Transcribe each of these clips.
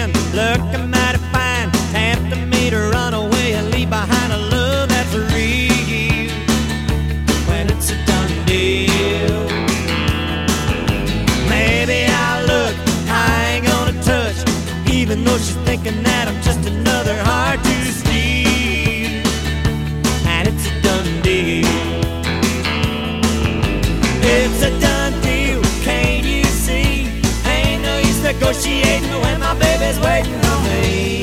again, looking mighty fine, tempting me to run away and leave behind a love that's real. When it's a done deal, maybe I'll look, I ain't gonna touch, even though she's thinking that I'm just another heart to steal. And it's a done deal. It's a done deal, can't you see? Ain't no use negotiating when my baby's waiting on me.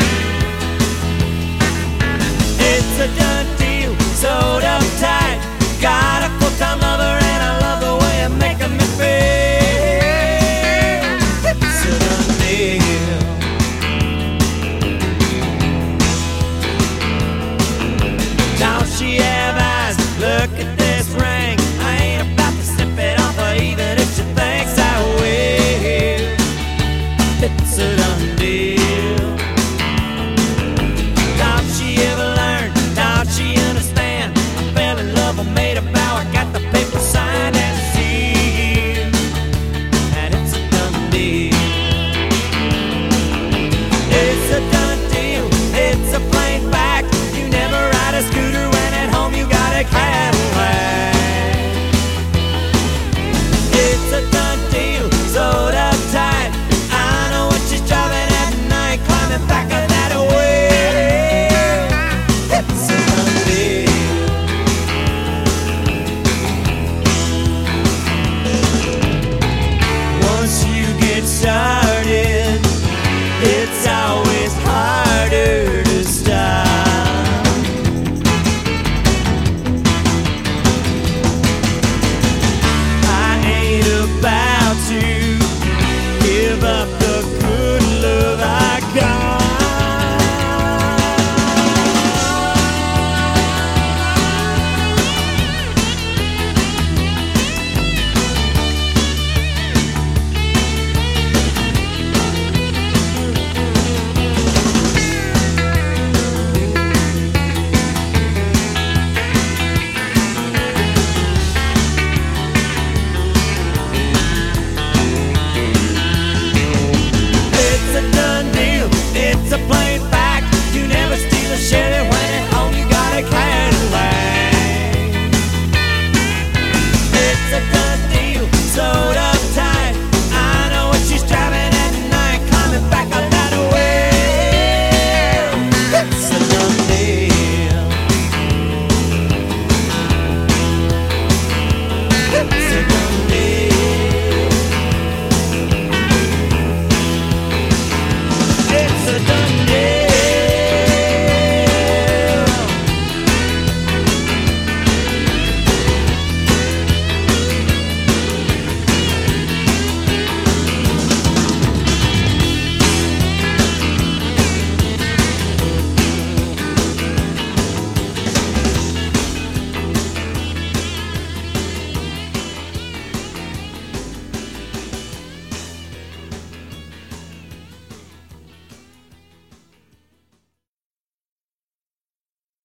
It's a done deal, sewed up tight. Got a full-time lover and I love the way you're making me feel. It's a done deal. Don't she have eyes? Look at this ring. I ain't about to slip it off her even if she thinks I will. It's a done deal.